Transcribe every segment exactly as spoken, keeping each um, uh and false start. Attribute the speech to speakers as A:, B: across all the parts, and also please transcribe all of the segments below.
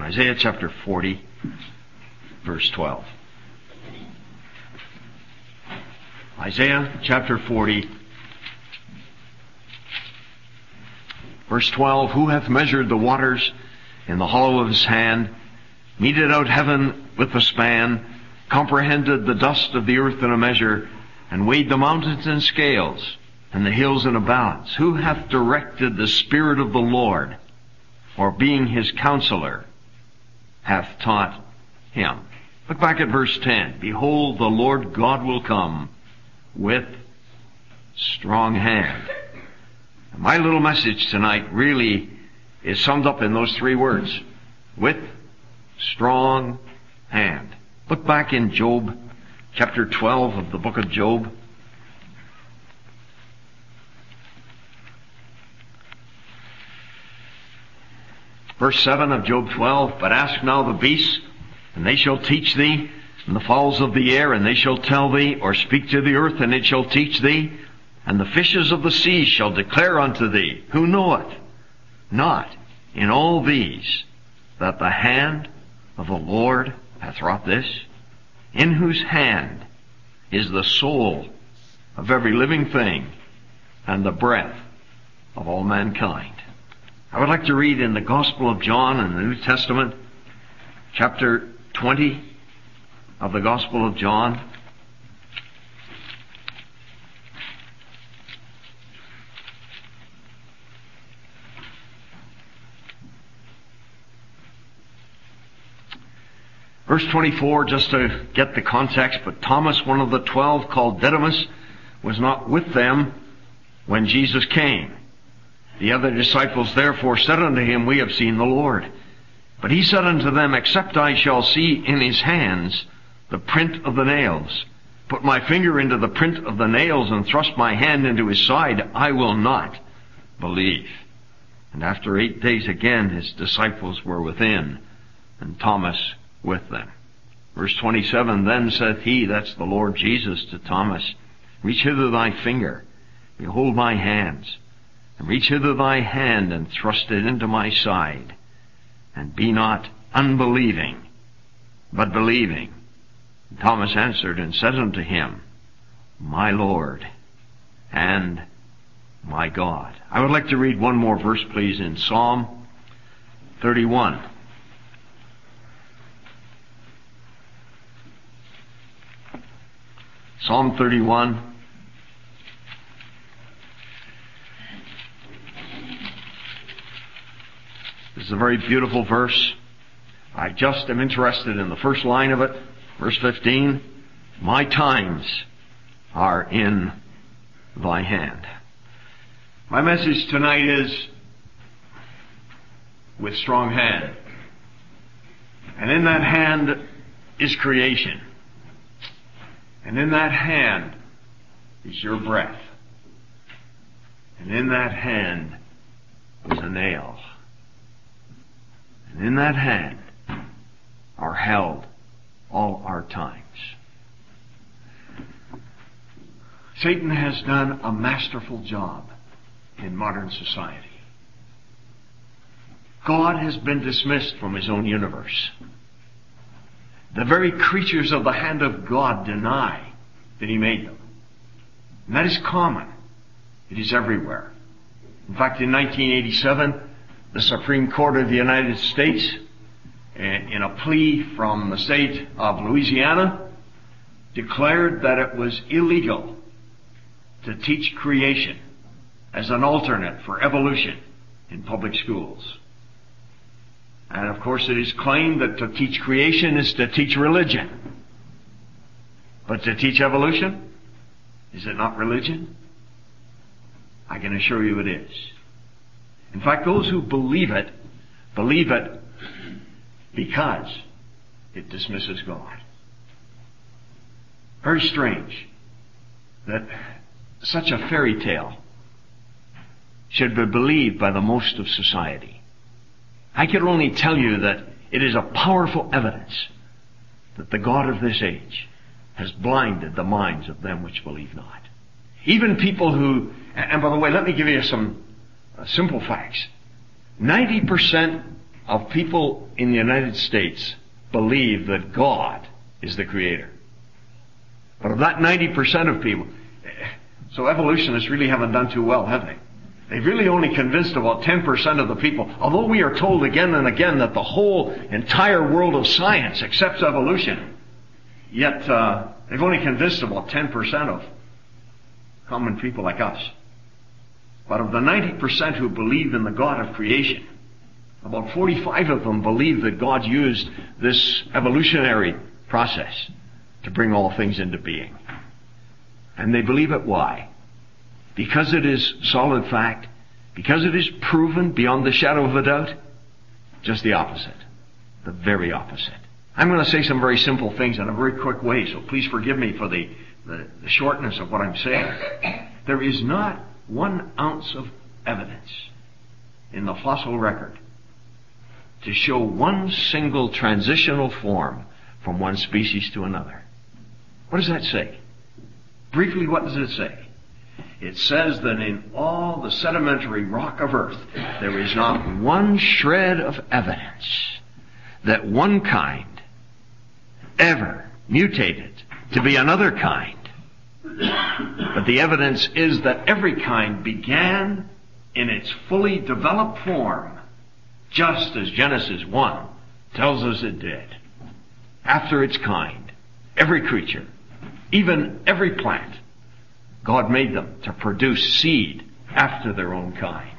A: Isaiah chapter forty, verse twelve. Isaiah chapter forty, verse twelve. Who hath measured the waters in the hollow of his hand, meted out heaven with the span, comprehended the dust of the earth in a measure, and weighed the mountains in scales, and the hills in a balance? Who hath directed the Spirit of the Lord, or being his counselor, hath taught him? Look back at verse ten. Behold, the Lord God will come with strong hand. My little message tonight really is summed up in those three words. With strong hand. Look back in Job, chapter twelve of the book of Job. Verse seven of Job twelve. But ask now the beasts, and they shall teach thee, and the fowls of the air, and they shall tell thee, or speak to the earth, and it shall teach thee, and the fishes of the sea shall declare unto thee. Who knoweth not in all these that the hand of the Lord hath wrought this? In whose hand is the soul of every living thing, and the breath of all mankind. I would like to read in the Gospel of John in the New Testament, chapter twenty of the Gospel of John. Verse twenty-four, just to get the context, but Thomas, one of the twelve, called Didymus, was not with them when Jesus came. The other disciples therefore said unto him, We have seen the Lord. But he said unto them, Except I shall see in his hands the print of the nails, put my finger into the print of the nails, and thrust my hand into his side, I will not believe. And after eight days again his disciples were within, and Thomas with them. Verse twenty-seven, Then saith he, that's the Lord Jesus, to Thomas, Reach hither thy finger, behold my hands, and reach hither thy hand, and thrust it into my side, and be not unbelieving, but believing. And Thomas answered and said unto him, My Lord and my God. I would like to read one more verse, please, in Psalm thirty-one. Psalm thirty-one. This is a very beautiful verse. I just am interested in the first line of it, verse fifteen. My times are in thy hand. My message tonight is with strong hand. And in that hand is creation. And in that hand is your breath. And in that hand is a nail. And in that hand are held all our times. Satan has done a masterful job in modern society. God has been dismissed from his own universe. The very creatures of the hand of God deny that he made them. And that is common. It is everywhere. In fact, in nineteen eighty-seven, the Supreme Court of the United States, in a plea from the state of Louisiana, declared that it was illegal to teach creation as an alternate for evolution in public schools. And of course it is claimed that to teach creation is to teach religion. But to teach evolution, is it not religion? I can assure you it is. In fact, those who believe it, believe it because it dismisses God. Very strange that such a fairy tale should be believed by the most of society. I can only tell you that it is a powerful evidence that the God of this age has blinded the minds of them which believe not. Even people who, and by the way, let me give you some uh, simple facts. ninety percent of people in the United States believe that God is the creator. But of that ninety percent of people, so evolutionists really haven't done too well, have they? They've really only convinced about ten percent of the people, although we are told again and again that the whole entire world of science accepts evolution. Yet uh, they've only convinced about ten percent of common people like us. But of the ninety percent who believe in the God of creation, about forty-five of them believe that God used this evolutionary process to bring all things into being. And they believe it. Why? Because it is solid fact, because it is proven beyond the shadow of a doubt. Just the opposite. The very opposite. I'm going to say some very simple things in a very quick way, so please forgive me for the, the, the shortness of what I'm saying. There is not one ounce of evidence in the fossil record to show one single transitional form from one species to another. What does that say? Briefly, what does it say? It says that in all the sedimentary rock of earth, there is not one shred of evidence that one kind ever mutated to be another kind. But the evidence is that every kind began in its fully developed form, just as Genesis one tells us it did. After its kind, every creature, even every plant, God made them to produce seed after their own kind.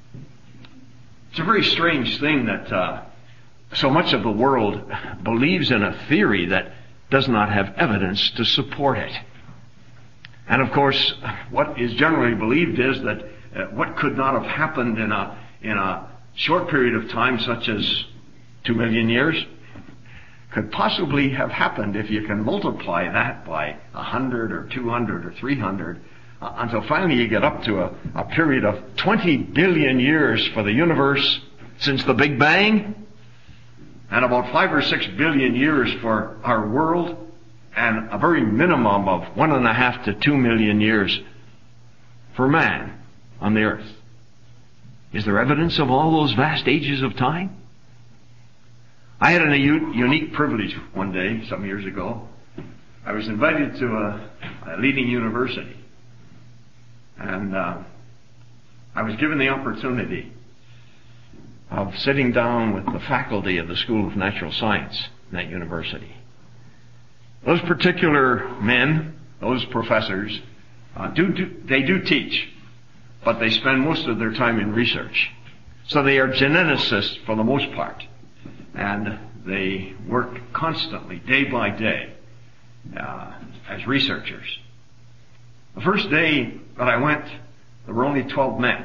A: It's a very strange thing that uh, so much of the world believes in a theory that does not have evidence to support it. And of course, what is generally believed is that uh, what could not have happened in a in a short period of time, such as two million years, could possibly have happened if you can multiply that by a hundred or two hundred or three hundred, uh, until finally you get up to a, a period of twenty billion years for the universe since the Big Bang, and about five or six billion years for our world, and a very minimum of one and a half to two million years for man on the earth. Is there evidence of all those vast ages of time? I had a u- unique privilege one day, some years ago. I was invited to a, a leading university. And uh, I was given the opportunity of sitting down with the faculty of the School of Natural Science in that university. Those particular men, those professors, uh, do, do they do teach, but they spend most of their time in research. So they are geneticists for the most part. And they work constantly, day by day, uh, as researchers. The first day that I went, there were only twelve men.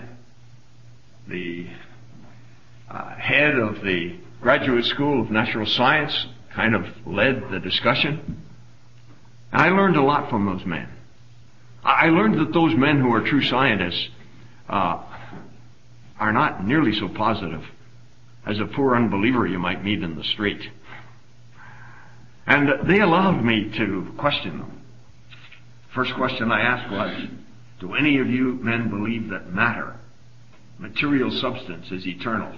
A: The uh, head of the Graduate School of Natural Science kind of led the discussion. And I learned a lot from those men. I learned that those men who are true scientists uh, are not nearly so positive as a poor unbeliever you might meet in the street. And they allowed me to question them. First question I asked was, do any of you men believe that matter, material substance, is eternal?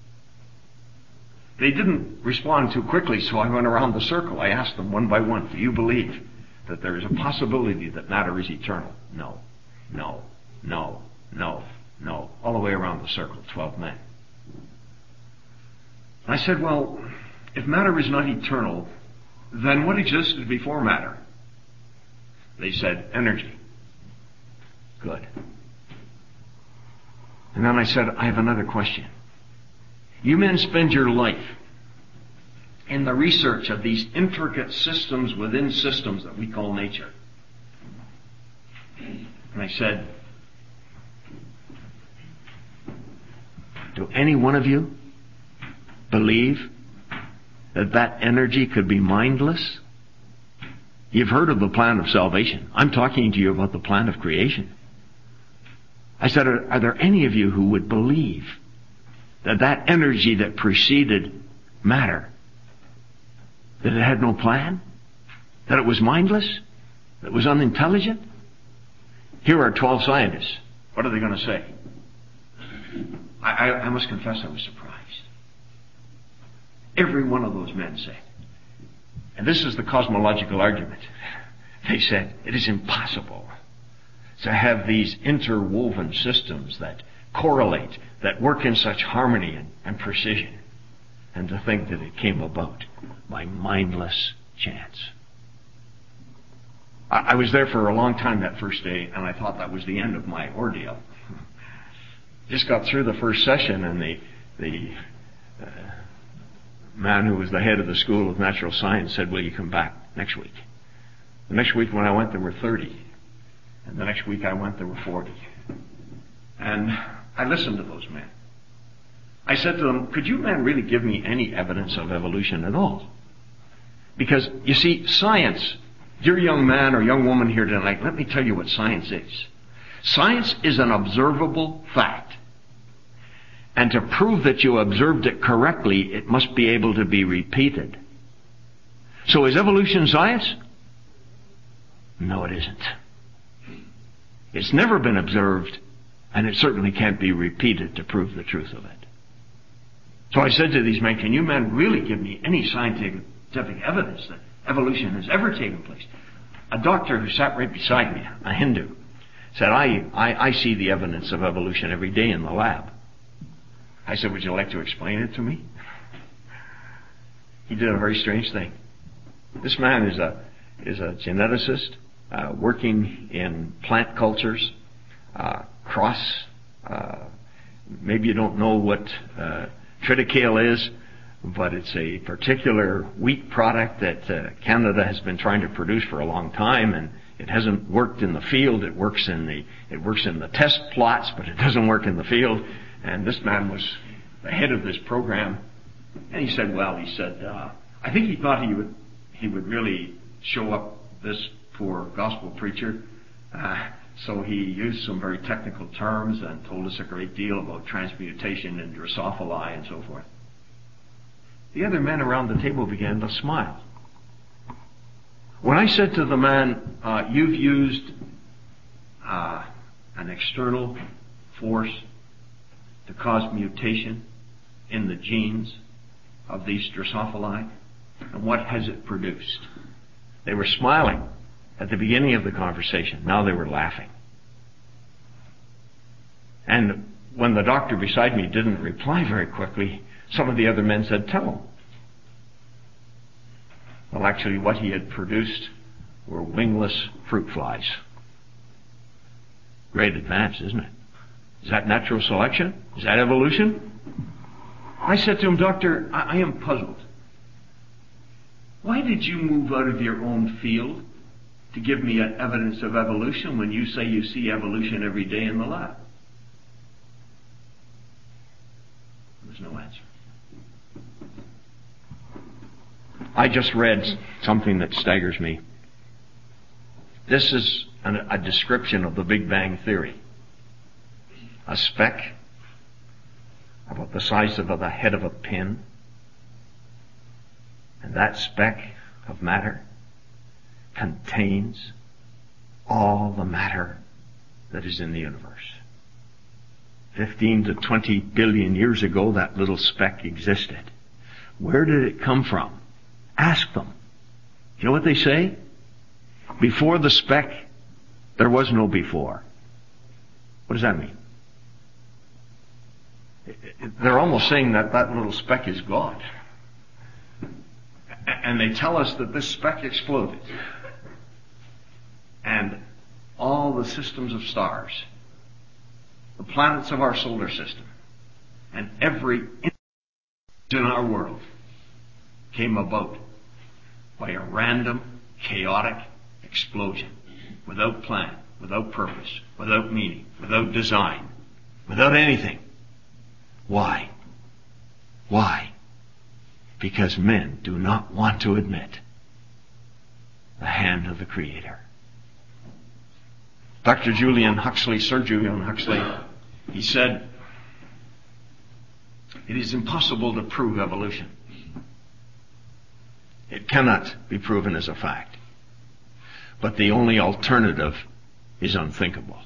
A: They didn't respond too quickly, so I went around the circle. I asked them one by one, do you believe that there is a possibility that matter is eternal? No, no, no, no, no. All the way around the circle, twelve men. I said, well, if matter is not eternal, then what existed before matter? They said, energy. Good. And then I said, I have another question. You men spend your life in the research of these intricate systems within systems that we call nature. And I said, do any one of you believe that that energy could be mindless? You've heard of the plan of salvation. I'm talking to you about the plan of creation. I said, are, are there any of you who would believe that that energy that preceded matter, that it had no plan, that it was mindless, that it was unintelligent? Here are twelve scientists. What are they going to say? I, I, I must confess I was surprised. Every one of those men said. And this is the cosmological argument. They said, it is impossible to have these interwoven systems that correlate, that work in such harmony and, and precision, and to think that it came about by mindless chance. I, I was there for a long time that first day, and I thought that was the end of my ordeal. Just got through the first session, and the the uh, man who was the head of the School of Natural Science said, will you come back next week? The next week when I went, there were thirty. And the next week I went, there were forty. And I listened to those men. I said to them, could you men really give me any evidence of evolution at all? Because, you see, science, dear young man or young woman here tonight, let me tell you what science is. Science is an observable fact. And to prove that you observed it correctly, it must be able to be repeated. So is evolution science? No, it isn't. It's never been observed, and it certainly can't be repeated to prove the truth of it. So I said to these men, can you men really give me any scientific evidence that evolution has ever taken place? A doctor who sat right beside me, a Hindu, said, I, I, I see the evidence of evolution every day in the lab. I said, would you like to explain it to me? He did a very strange thing. This man is a is a geneticist uh, working in plant cultures, uh, cross. Uh, maybe you don't know what uh, triticale is, but it's a particular wheat product that uh, Canada has been trying to produce for a long time, and it hasn't worked in the field. It works in the it works in the test plots, but it doesn't work in the field. And this man was the head of this program, and he said, well, he said, uh, I think he thought he would he would really show up this poor gospel preacher. Uh, so he used some very technical terms and told us a great deal about transmutation and Drosophila and so forth. The other men around the table began to smile. When I said to the man, uh, you've used uh, an external force to cause mutation in the genes of these Drosophila, and what has it produced? They were smiling at the beginning of the conversation. Now they were laughing. And when the doctor beside me didn't reply very quickly, some of the other men said, tell him. Well, actually, what he had produced were wingless fruit flies. Great advance, isn't it? Is that natural selection? Is that evolution? I said to him, Doctor, I, I am puzzled. Why did you move out of your own field to give me evidence of evolution when you say you see evolution every day in the lab? There was no answer. I just read something that staggers me. This is an, a description of the Big Bang Theory. A speck about the size of the head of a pin. And that speck of matter contains all the matter that is in the universe. Fifteen to twenty billion years ago, that little speck existed. Where did it come from? Ask them. You know what they say? Before the speck, there was no before. What does that mean? They're almost saying that that little speck is God. And they tell us that this speck exploded. And all the systems of stars, the planets of our solar system, and every in our world came about by a random, chaotic explosion, without plan, without purpose, without meaning, without design, without anything. Why? Why? Because men do not want to admit the hand of the Creator. Doctor Julian Huxley, Sir Julian Huxley, he said, it is impossible to prove evolution. It cannot be proven as a fact. But the only alternative is unthinkable.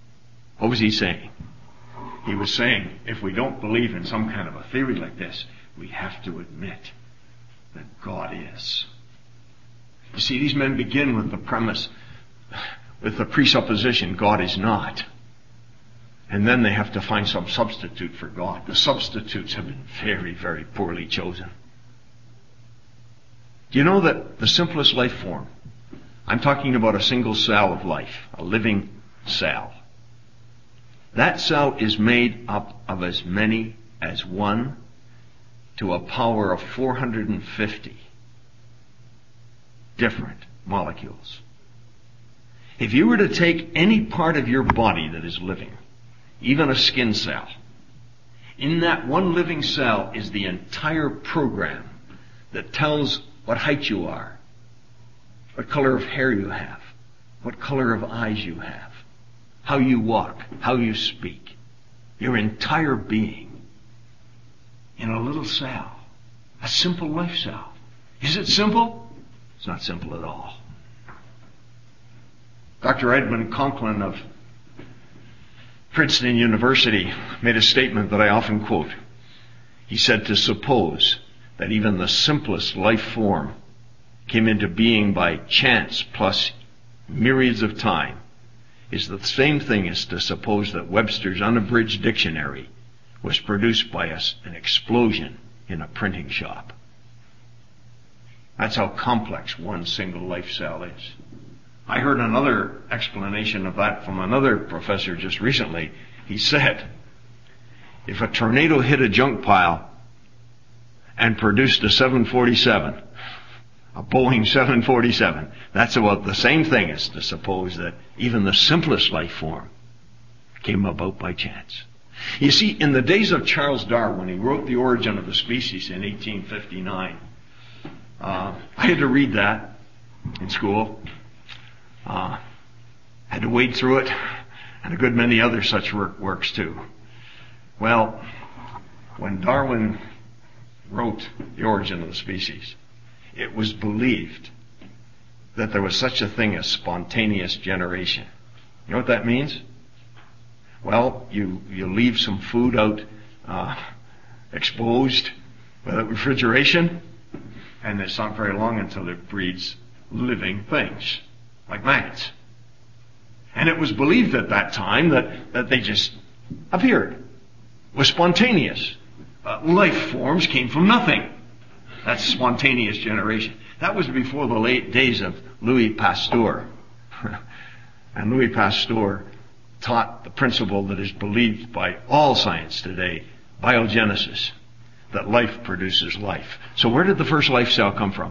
A: What was he saying? He was saying, if we don't believe in some kind of a theory like this, we have to admit that God is. You see, these men begin with the premise, with the presupposition God is not. And then they have to find some substitute for God. The substitutes have been very, very poorly chosen. Do you know that the simplest life form, I'm talking about a single cell of life, a living cell. That cell is made up of as many as one to a power of four hundred fifty different molecules. If you were to take any part of your body that is living, even a skin cell, in that one living cell is the entire program that tells what height you are, what color of hair you have, what color of eyes you have, how you walk, how you speak, your entire being in a little cell, a simple life cell. Is it simple? It's not simple at all. Doctor Edmund Conklin of Princeton University made a statement that I often quote. He said, to suppose that even the simplest life form came into being by chance plus myriads of time is the same thing as to suppose that Webster's unabridged dictionary was produced by a, an explosion in a printing shop. That's how complex one single life cell is. I heard another explanation of that from another professor just recently. He said, if a tornado hit a junk pile and produced a seven forty-seven, a Boeing seven forty-seven, that's about the same thing as to suppose that even the simplest life form came about by chance. You see, in the days of Charles Darwin, when he wrote The Origin of the Species in eighteen fifty-nine, uh, I had to read that in school. Uh, had to wade through it, and a good many other such work, works too. Well, when Darwin wrote The Origin of the Species, it was believed that there was such a thing as spontaneous generation. You know what that means? Well, you, you leave some food out uh, exposed without refrigeration, and it's not very long until it breeds living things, like maggots. And it was believed at that time that, that they just appeared. It was spontaneous. Uh, life forms came from nothing. That's spontaneous generation. That was before the late days of Louis Pasteur. And Louis Pasteur taught the principle that is believed by all science today, biogenesis, that life produces life. So where did the first life cell come from?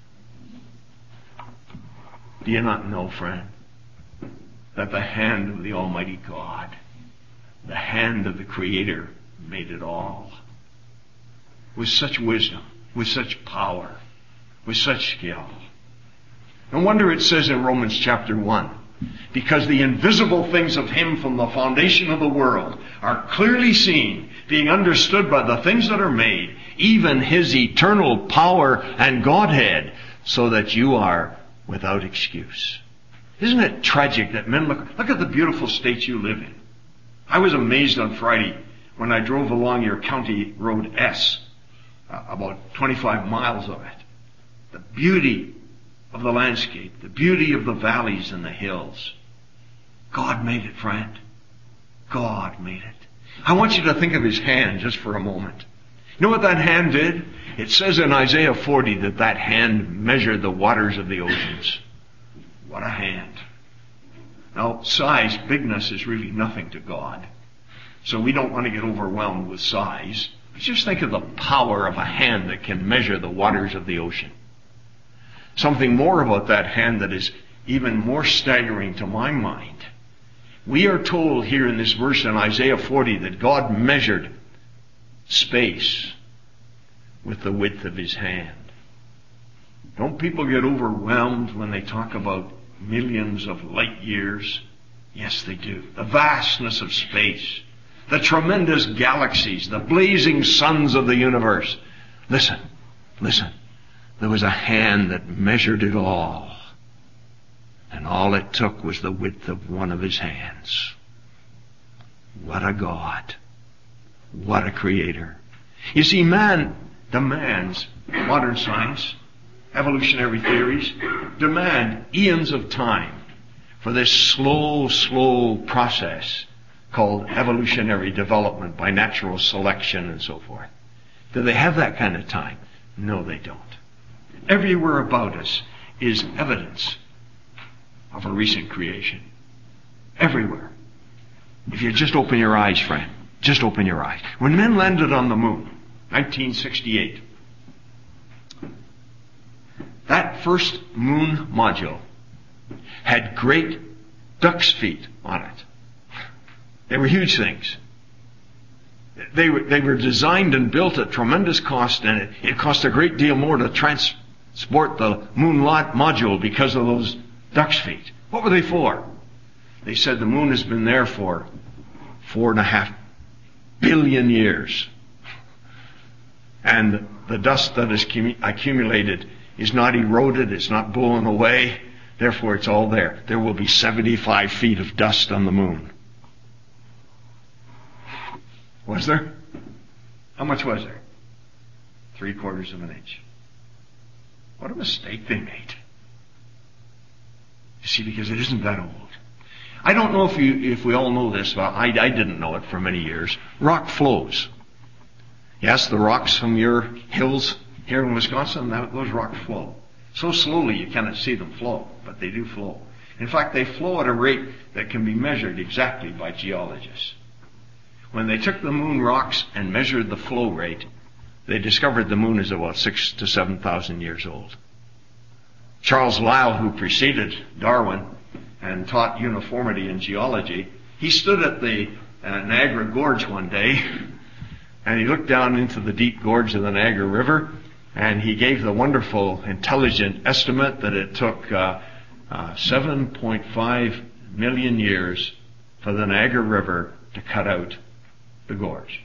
A: Do you not know, friend, that the hand of the Almighty God, the hand of the Creator, made it all? With such wisdom, with such power, with such skill. No wonder it says in Romans chapter one, because the invisible things of Him from the foundation of the world are clearly seen, being understood by the things that are made, even His eternal power and Godhead, so that you are without excuse. Isn't it tragic that men look, look at the beautiful state you live in. I was amazed on Friday when I drove along your county road S, uh, about twenty-five miles of it. The beauty of the landscape, the beauty of the valleys and the hills. God made it, friend. God made it. I want you to think of His hand just for a moment. You know what that hand did? It says in Isaiah forty that that hand measured the waters of the oceans. What a hand. Now, size, bigness is really nothing to God. So we don't want to get overwhelmed with size. But just think of the power of a hand that can measure the waters of the ocean. Something more about that hand that is even more staggering to my mind. We are told here in this verse in Isaiah forty that God measured space with the width of His hand. Don't people get overwhelmed when they talk about millions of light years? Yes, they do. The vastness of space, the tremendous galaxies, the blazing suns of the universe. Listen, listen. There was a hand that measured it all. And all it took was the width of one of His hands. What a God. What a Creator. You see, man demands, modern science, evolutionary theories, demand eons of time for this slow, slow process called evolutionary development by natural selection and so forth. Do they have that kind of time? No, they don't. Everywhere about us is evidence of a recent creation. Everywhere. If you just open your eyes, friend, just open your eyes. When men landed on the moon, nineteen sixty-eight, that first moon module had great duck's feet on it. They were huge things. They were, they were designed and built at tremendous cost, and it, it cost a great deal more to transport the moon lot module because of those duck's feet. What were they for? They said the moon has been there for four and a half billion years. And the dust that is accumulated is not eroded, it's not blown away, therefore it's all there. There will be seventy-five feet of dust on the moon. Was there? How much was there? Three quarters of an inch. What a mistake they made. You see, because it isn't that old. I don't know if you, if we all know this, but I, I didn't know it for many years. Rock flows. Yes, the rocks from your hills here in Wisconsin, that, those rocks flow. So slowly you cannot see them flow, but they do flow. In fact, they flow at a rate that can be measured exactly by geologists. When they took the moon rocks and measured the flow rate, they discovered the moon is about six to seven thousand years old. Charles Lyell, who preceded Darwin and taught uniformity in geology, he stood at the uh, Niagara Gorge one day, and he looked down into the deep gorge of the Niagara River, and he gave the wonderful, intelligent estimate that it took uh, uh, seven point five million years for the Niagara River to cut out the gorge.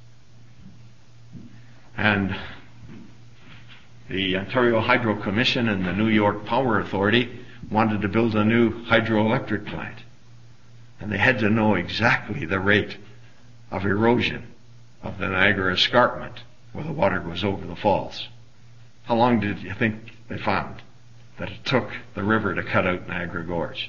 A: And the Ontario Hydro Commission and the New York Power Authority wanted to build a new hydroelectric plant. And they had to know exactly the rate of erosion of the Niagara Escarpment where the water goes over the falls. How long did you think they found that it took the river to cut out Niagara Gorge?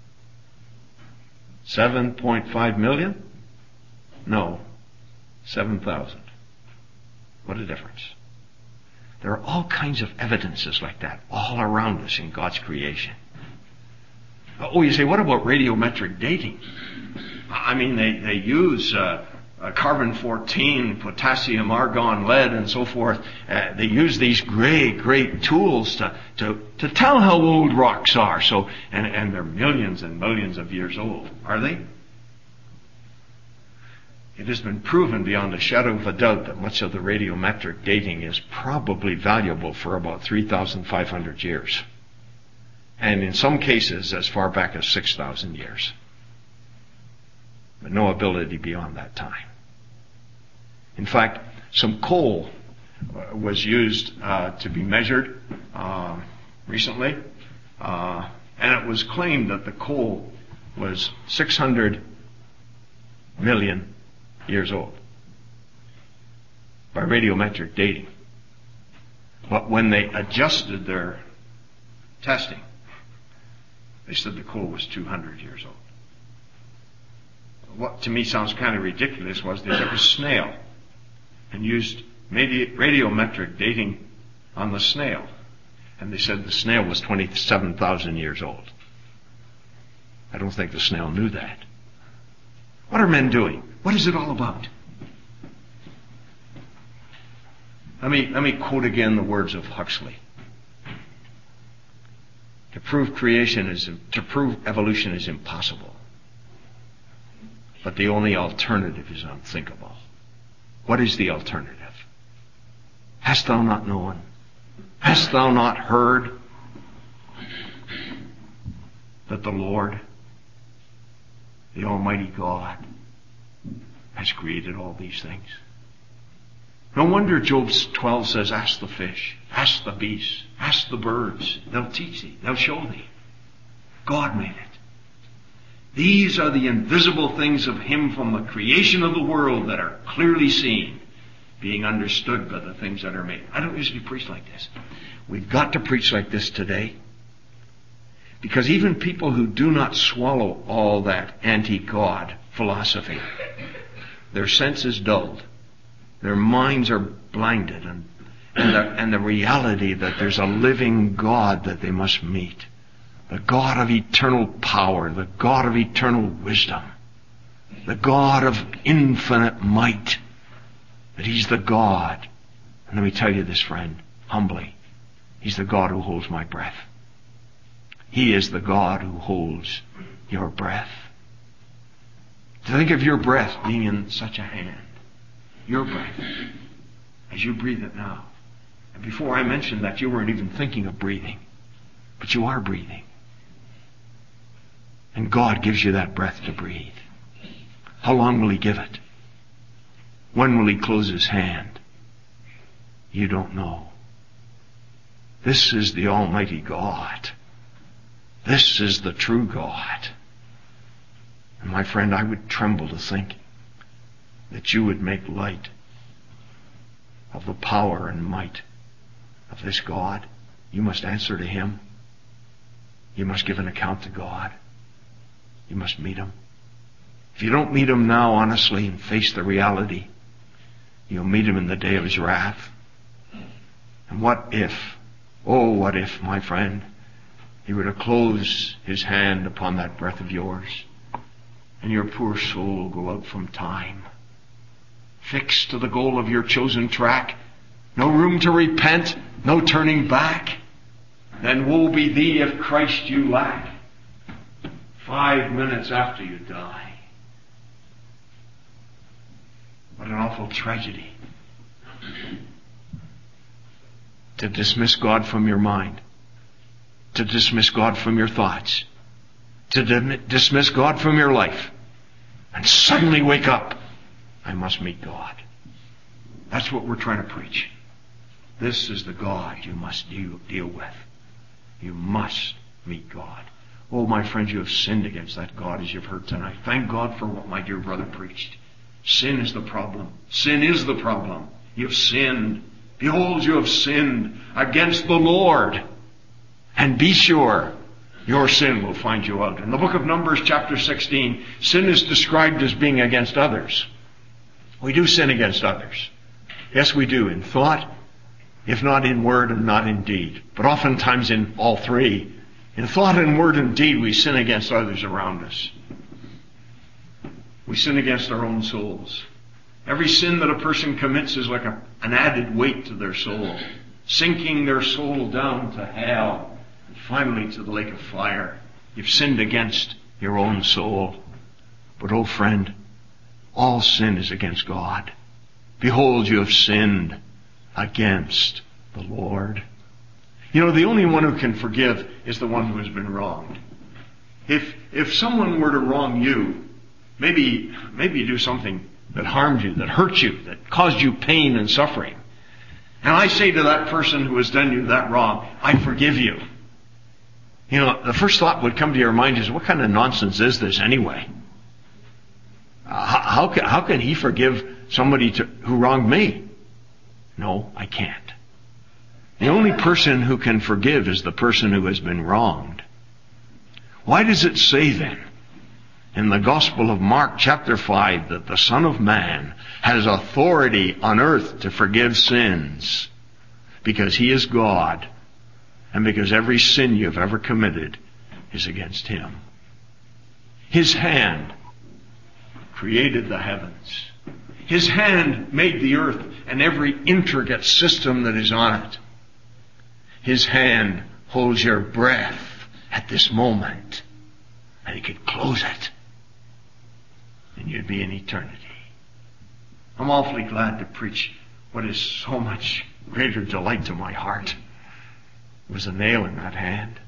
A: seven point five million? No, seven thousand. What a difference. There are all kinds of evidences like that all around us in God's creation. Oh, you say, what about radiometric dating? I mean, they, they use uh, uh, carbon fourteen, potassium, argon, lead, and so forth. Uh, they use these great, great tools to, to, to tell how old rocks are. So, and, and they're millions and millions of years old. Are they? It has been proven beyond a shadow of a doubt that much of the radiometric dating is probably valuable for about three thousand five hundred years. And in some cases, as far back as six thousand years. But no ability beyond that time. In fact, some coal uh, was used uh, to be measured uh, recently, uh, and it was claimed that the coal was six hundred million years old by radiometric dating. But when they adjusted their testing, they said the coal was two hundred years old. What to me sounds kind of ridiculous was they took a snail and used radiometric dating on the snail. And they said the snail was twenty-seven thousand years old. I don't think the snail knew that. What are men doing? What is it all about? Let me, let me quote again the words of Huxley. To prove creation is, to prove evolution is impossible. But the only alternative is unthinkable. What is the alternative? Hast thou not known? Hast thou not heard that the Lord, the Almighty God, has created all these things? No wonder Job twelve says, ask the fish, ask the beasts, ask the birds. They'll teach thee, they'll show thee. God made it. These are the invisible things of Him from the creation of the world that are clearly seen, being understood by the things that are made. I don't usually preach like this. We've got to preach like this today. Because even people who do not swallow all that anti-God philosophy, their sense is dulled. Their minds are blinded. And, and, the, and the reality that there's a living God that they must meet. The God of eternal power. The God of eternal wisdom. The God of infinite might. That He's the God. And let me tell you this, friend, humbly. He's the God who holds my breath. He is the God who holds your breath. To think of your breath being in such a hand. Your breath. As you breathe it now. And before I mentioned that, you weren't even thinking of breathing. But you are breathing. And God gives you that breath to breathe. How long will He give it? When will He close His hand? You don't know. This is the Almighty God. This is the true God. And my friend, I would tremble to think that you would make light of the power and might of this God. You must answer to Him. You must give an account to God. You must meet Him. If you don't meet Him now honestly and face the reality, you'll meet Him in the day of His wrath. And what if, oh what if, my friend, He were to close His hand upon that breath of yours, and your poor soul go out from time, fixed to the goal of your chosen track, no room to repent, no turning back. Then woe be thee if Christ you lack, five minutes after you die. What an awful tragedy. To dismiss God from your mind. To dismiss God from your thoughts. To dim- dismiss God from your life. And suddenly wake up. I must meet God. That's what we're trying to preach. This is the God you must deal, deal with. You must meet God. Oh, my friends, you have sinned against that God, as you've heard tonight. Thank God for what my dear brother preached. Sin is the problem. Sin is the problem. You have sinned. Behold, you have sinned against the Lord. And be sure your sin will find you out. In the book of Numbers, chapter sixteen, sin is described as being against others. We do sin against others. Yes, we do, in thought, if not in word and not in deed. But oftentimes in all three. In thought and word and deed, we sin against others around us. We sin against our own souls. Every sin that a person commits is like a, an added weight to their soul, sinking their soul down to hell, and finally to the lake of fire. You've sinned against your own soul. But, oh friend, all sin is against God. Behold, you have sinned against the Lord. You know, the only one who can forgive is the one who has been wronged. If if someone were to wrong you, maybe maybe you do something that harmed you, that hurt you, that caused you pain and suffering. And I say to that person who has done you that wrong, I forgive you. You know, the first thought would come to your mind is, what kind of nonsense is this anyway? Uh, how, how, can, how can he forgive somebody to, who wronged me? No, I can't. The only person who can forgive is the person who has been wronged. Why does it say then in the Gospel of Mark chapter five that the Son of Man has authority on earth to forgive sins? Because He is God, and because every sin you've ever committed is against Him. His hand created the heavens. His hand made the earth and every intricate system that is on it. His hand holds your breath at this moment, and He could close it, and you'd be in eternity. I'm awfully glad to preach what is so much greater delight to my heart. It was a nail in that hand.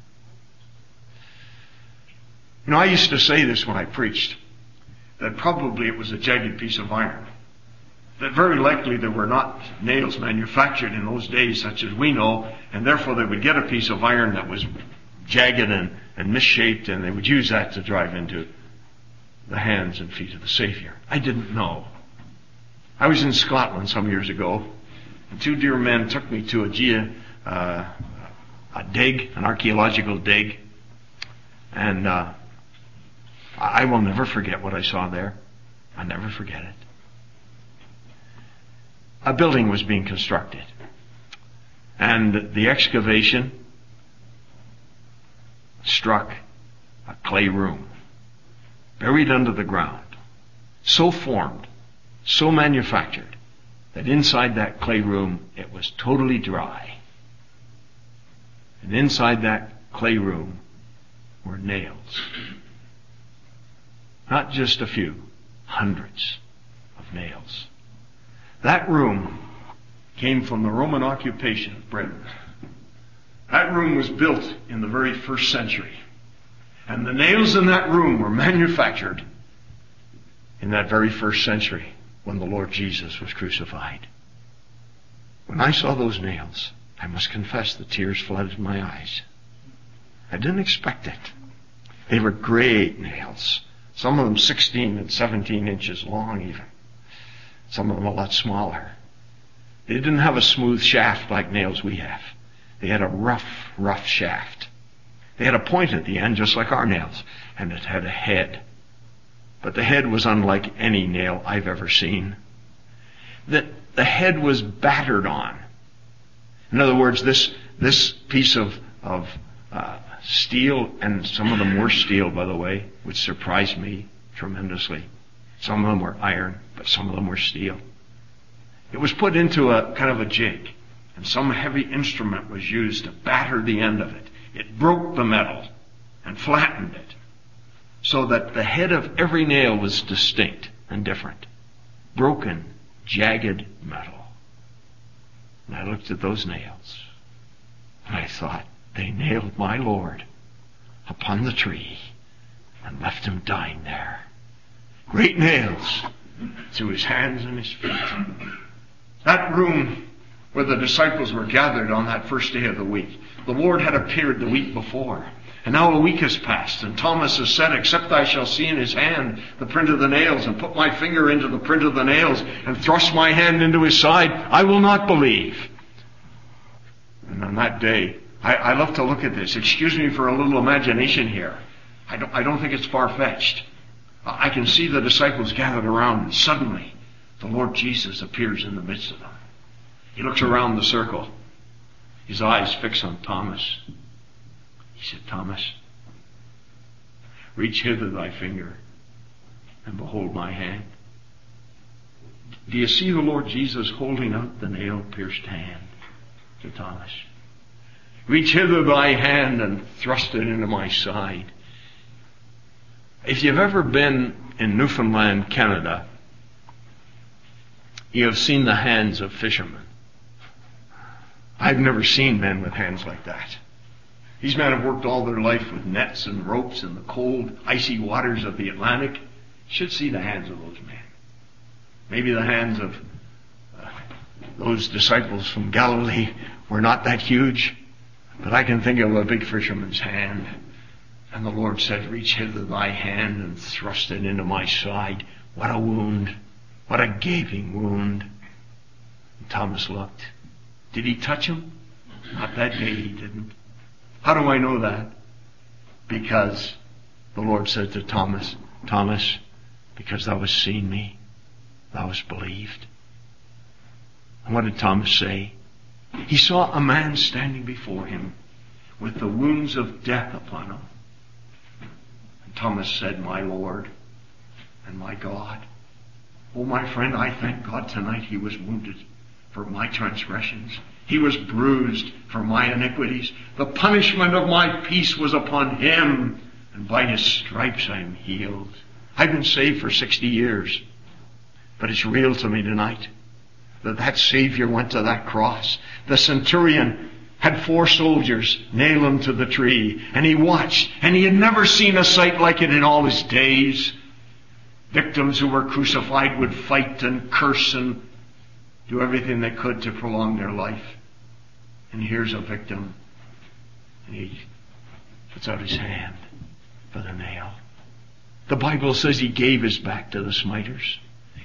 A: You know, I used to say this when I preached, that probably it was a jagged piece of iron. That very likely there were not nails manufactured in those days such as we know, and therefore they would get a piece of iron that was jagged and, and misshaped, and they would use that to drive into the hands and feet of the Savior. I didn't know. I was in Scotland some years ago, and two dear men took me to a, geo, uh, a dig, an archaeological dig, and uh, I will never forget what I saw there. I'll never forget it. A building was being constructed, and the excavation struck a clay room, buried under the ground, so formed, so manufactured, that inside that clay room it was totally dry. And inside that clay room were nails. Not just a few, hundreds of nails. That room came from the Roman occupation of Britain. That room was built in the very first century. And the nails in that room were manufactured in that very first century when the Lord Jesus was crucified. When I saw those nails, I must confess the tears flooded my eyes. I didn't expect it. They were great nails. Some of them sixteen and seventeen inches long even. Some of them a lot smaller. They didn't have a smooth shaft like nails we have. They had a rough, rough shaft. They had a point at the end, just like our nails, and it had a head. But the head was unlike any nail I've ever seen. The, the head was battered on. In other words, this, this piece of, of uh, steel, and some of them were steel, by the way, which surprised me tremendously. Some of them were iron, but some of them were steel. It was put into a kind of a jig, and some heavy instrument was used to batter the end of it. It broke the metal and flattened it, so that the head of every nail was distinct and different. Broken, jagged metal. And I looked at those nails, and I thought, they nailed my Lord upon the tree and left him dying there. Great nails to his hands and his feet. That room where the disciples were gathered on that first day of the week, the Lord had appeared the week before. And now a week has passed, and Thomas has said, except I shall see in his hand the print of the nails, and put my finger into the print of the nails, and thrust my hand into his side, I will not believe. And on that day, I, I love to look at this. Excuse me for a little imagination here. I don't, I don't think it's far-fetched. I can see the disciples gathered around, and suddenly the Lord Jesus appears in the midst of them. He looks around the circle, his eyes fixed on Thomas. He said, Thomas, reach hither thy finger and behold my hand. Do you see the Lord Jesus holding out the nail-pierced hand to Thomas? Reach hither thy hand and thrust it into my side. If you've ever been in Newfoundland, Canada, you have seen the hands of fishermen. I've never seen men with hands like that. These men have worked all their life with nets and ropes in the cold, icy waters of the Atlantic. You should see the hands of those men. Maybe the hands of uh, those disciples from Galilee were not that huge, but I can think of a big fisherman's hand. And the Lord said, reach hither thy hand and thrust it into my side. What a wound. What a gaping wound. And Thomas looked. Did he touch him? Not that day he didn't. How do I know that? Because the Lord said to Thomas, Thomas, because thou hast seen me, thou hast believed. And what did Thomas say? He saw a man standing before him with the wounds of death upon him. And Thomas said, my Lord and my God. Oh, my friend, I thank God tonight he was wounded for my transgressions. He was bruised for my iniquities. The punishment of my peace was upon him, and by his stripes I am healed. I've been saved for sixty years, but it's real to me tonight that that Savior went to that cross. The centurion had four soldiers nail him to the tree, and he watched, and he had never seen a sight like it in all his days. Victims who were crucified would fight and curse and do everything they could to prolong their life. And here's a victim, and he puts out his hand for the nail. The Bible says he gave his back to the smiters.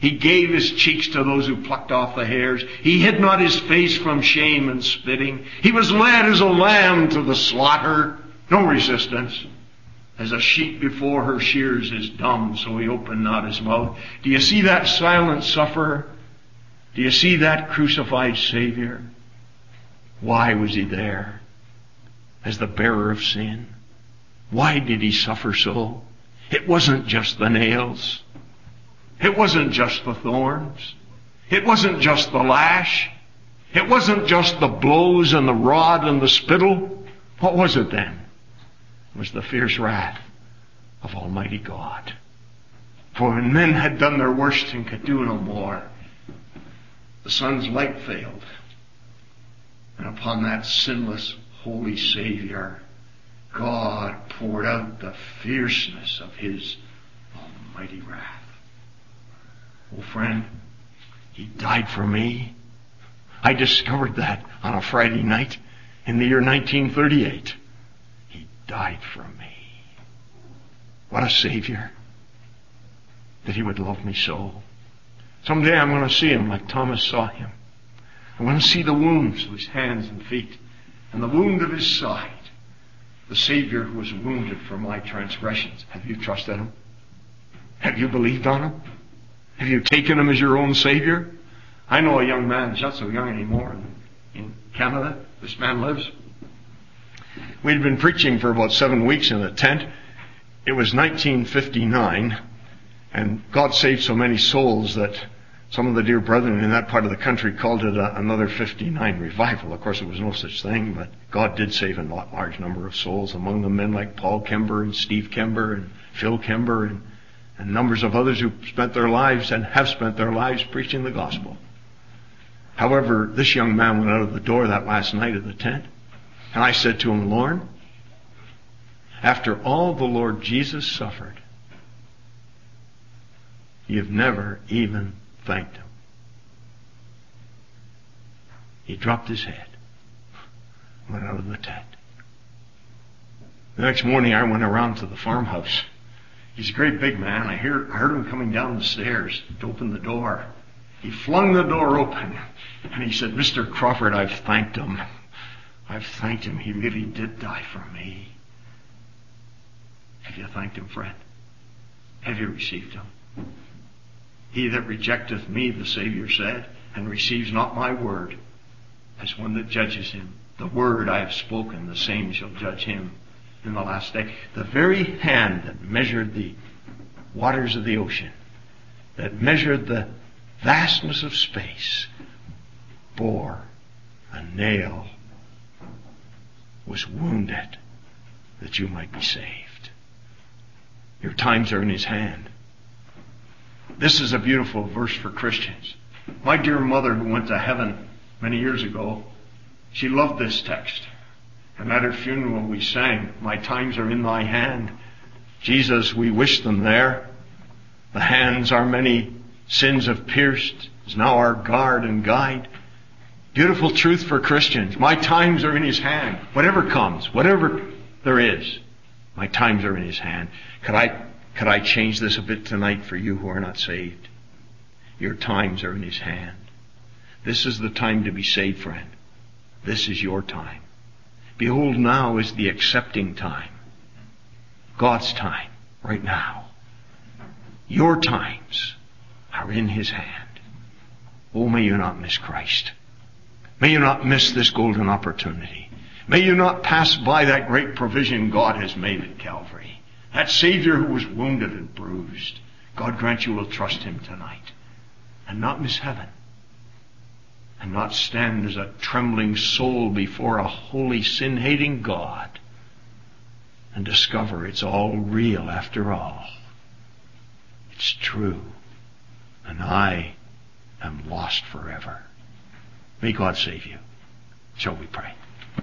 A: He gave his cheeks to those who plucked off the hairs. He hid not his face from shame and spitting. He was led as a lamb to the slaughter. No resistance. As a sheep before her shears is dumb, so he opened not his mouth. Do you see that silent sufferer? Do you see that crucified Savior? Why was he there? As the bearer of sin. Why did he suffer so? It wasn't just the nails. It wasn't just the thorns. It wasn't just the lash. It wasn't just the blows and the rod and the spittle. What was it then? It was the fierce wrath of Almighty God. For when men had done their worst and could do no more, the Son's light failed. And upon that sinless, holy Savior, God poured out the fierceness of His almighty wrath. Oh, friend, He died for me. I discovered that on a Friday night in the year nineteen thirty-eight. He died for me. What a Savior, that He would love me so. Someday I'm going to see Him like Thomas saw Him. I'm going to see the wounds of His hands and feet and the wound of His side. The Savior who was wounded for my transgressions. Have you trusted Him? Have you believed on Him? Have you taken Him as your own Savior? I know a young man, he's not so young anymore, in, in Canada. This man lives. We'd been preaching for about seven weeks in a tent. It was nineteen fifty-nine, and God saved so many souls that some of the dear brethren in that part of the country called it a, another fifty-nine revival. Of course, it was no such thing, but God did save a large number of souls, among them men like Paul Kember and Steve Kember and Phil Kember and, and numbers of others who spent their lives and have spent their lives preaching the gospel. However, this young man went out of the door that last night of the tent, and I said to him, Lord, after all the Lord Jesus suffered, you've never even thanked Him. He dropped his head, went out of the tent. The next morning I went around to the farmhouse. He's a great big man. I heard, I heard him coming down the stairs to open the door. He flung the door open and he said, Mister Crawford, I've thanked Him. I've thanked Him. He really did die for me. Have you thanked Him, friend? Have you received Him? He that rejecteth me, the Savior said, and receives not my word, as one that judges him. The word I have spoken, the same shall judge him in the last day. The very hand that measured the waters of the ocean, that measured the vastness of space, bore a nail, was wounded that you might be saved. Your times are in His hand. This is a beautiful verse for Christians. My dear mother, who went to heaven many years ago, she loved this text. And at her funeral we sang, my times are in Thy hand. Jesus, we wish them there. The hands our many sins have pierced is now our guard and guide. Beautiful truth for Christians. My times are in His hand. Whatever comes, whatever there is, my times are in His hand. Could I Could I change this a bit tonight for you who are not saved? Your times are in His hand. This is the time to be saved, friend. This is your time. Behold, now is the accepting time. God's time, right now. Your times are in His hand. Oh, may you not miss Christ. May you not miss this golden opportunity. May you not pass by that great provision God has made at Calvary. That Savior who was wounded and bruised. God grant you will trust Him tonight and not miss heaven and not stand as a trembling soul before a holy, sin-hating God and discover it's all real after all. It's true, and I am lost forever. May God save you. Shall we pray?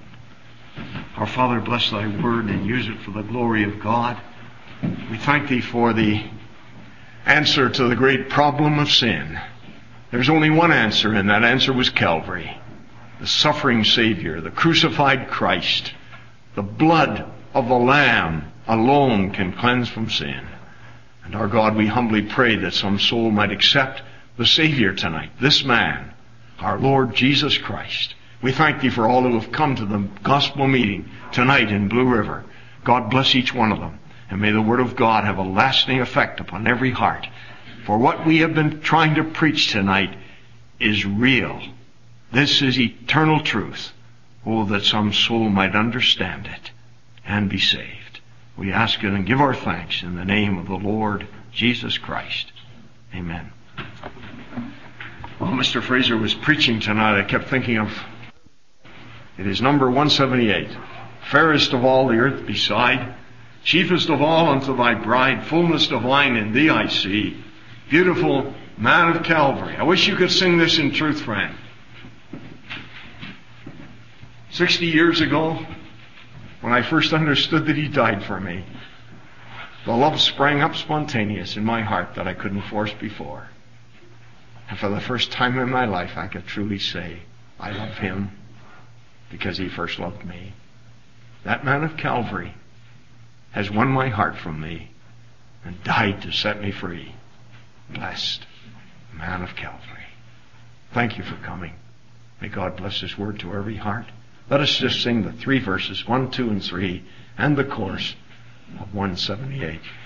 A: Our Father, bless Thy word and use it for the glory of God. We thank Thee for the answer to the great problem of sin. There's only one answer, and that answer was Calvary. The suffering Savior, the crucified Christ, the blood of the Lamb alone can cleanse from sin. And our God, we humbly pray that some soul might accept the Savior tonight, this man, our Lord Jesus Christ. We thank Thee for all who have come to the gospel meeting tonight in Blue River. God bless each one of them. And may the Word of God have a lasting effect upon every heart. For what we have been trying to preach tonight is real. This is eternal truth. Oh, that some soul might understand it and be saved. We ask it and give our thanks in the name of the Lord Jesus Christ. Amen. While Mister Fraser was preaching tonight, I kept thinking of, it is number one seventy-eight. Fairest of all the earth beside, chiefest of all unto thy bride, fullness divine in thee I see. Beautiful man of Calvary. I wish you could sing this in truth, friend. Sixty years ago, when I first understood that He died for me, the love sprang up spontaneous in my heart that I couldn't force before. And for the first time in my life, I could truly say, I love Him because He first loved me. That man of Calvary has won my heart from me and died to set me free. Blessed man of Calvary. Thank you for coming. May God bless His word to every heart. Let us just sing the three verses, one, two, and three, and the chorus of one seventy-eight.